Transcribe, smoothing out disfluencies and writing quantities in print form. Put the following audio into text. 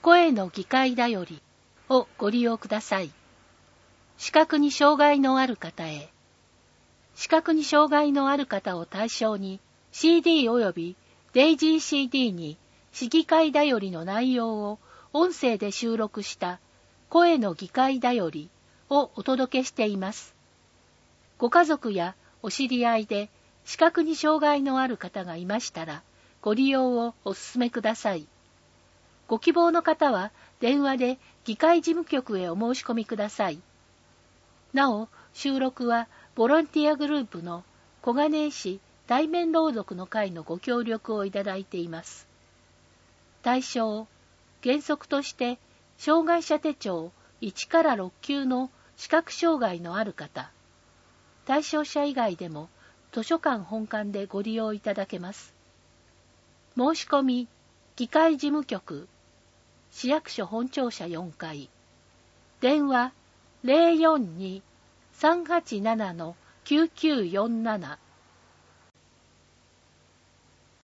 声の議会だよりをご利用ください。視覚に障害のある方へ。視覚に障害のある方を対象に CD 及びデイジー CD に市議会だよりの内容を音声で収録した声の議会だよりをお届けしています。ご家族やお知り合いで視覚に障害のある方がいましたらご利用をお勧めください。ご希望の方は電話で議会事務局へお申し込みください。なお、収録はボランティアグループの小金井市対面朗読の会のご協力をいただいています。対象、原則として障害者手帳1から6級の視覚障害のある方。対象者以外でも図書館本館でご利用いただけます。申し込み、議会事務局、市役所本庁舎4階。電話 042-387-9947